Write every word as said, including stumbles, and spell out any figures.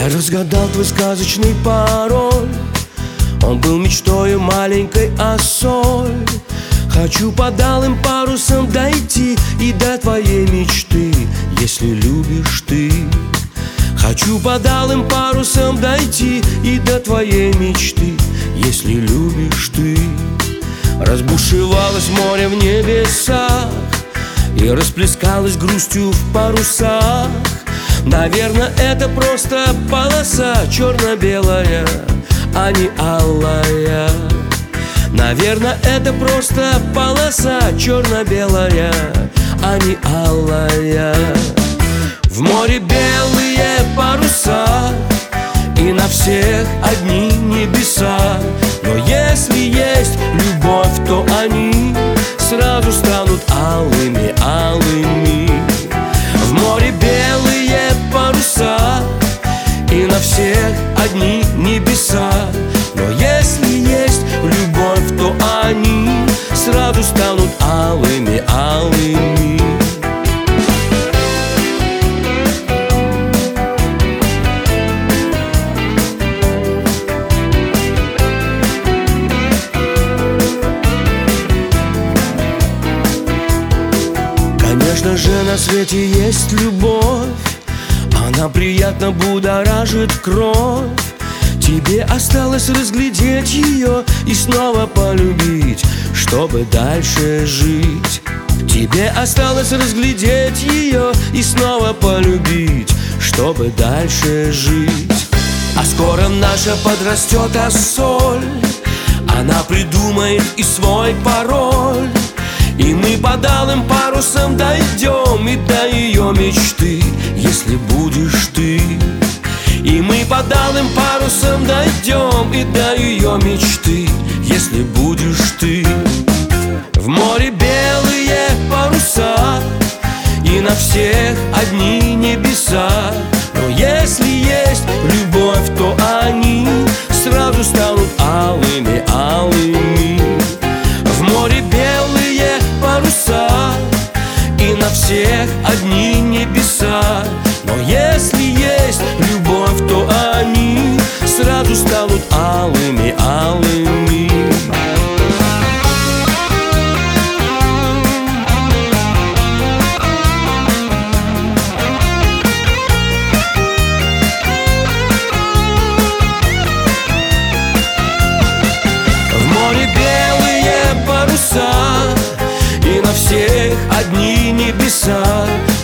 Я разгадал твой сказочный пароль. Он был мечтою маленькой осой. Хочу под алым парусом дойти и до твоей мечты, если любишь ты. Хочу под алым парусом дойти и до твоей мечты, если любишь ты. Разбушевалось море в небесах и расплескалось грустью в парусах. Наверное, это просто полоса черно-белая, а не алая. Наверное, это просто полоса черно-белая, а не алая. В море белые паруса, и на всех одни небеса. Но если есть любовь, то они сразу станут алыми, алыми. В море белые паруса, и на всех одни небеса. Но если есть любовь, то они сразу станут алыми, алыми. Конечно же, на свете есть любовь. Она приятно будоражит кровь. Тебе осталось разглядеть ее и снова полюбить, чтобы дальше жить. Тебе осталось разглядеть ее и снова полюбить, чтобы дальше жить. А скоро наша подрастет осоль, она придумает и свой пароль. И мы под алым парусом дойдем и до ее мечты, если будешь ты. И мы под алым парусом дойдем и до ее мечты, если будешь ты. В море белые паруса, и на всех одни небеса. Но если есть любовь, то они сразу станут алыми, алыми. В море белые паруса, и на всех одни небеса. Но если есть любовь, то они сразу станут алыми, алыми. В море белые паруса, и на всех одни небеса.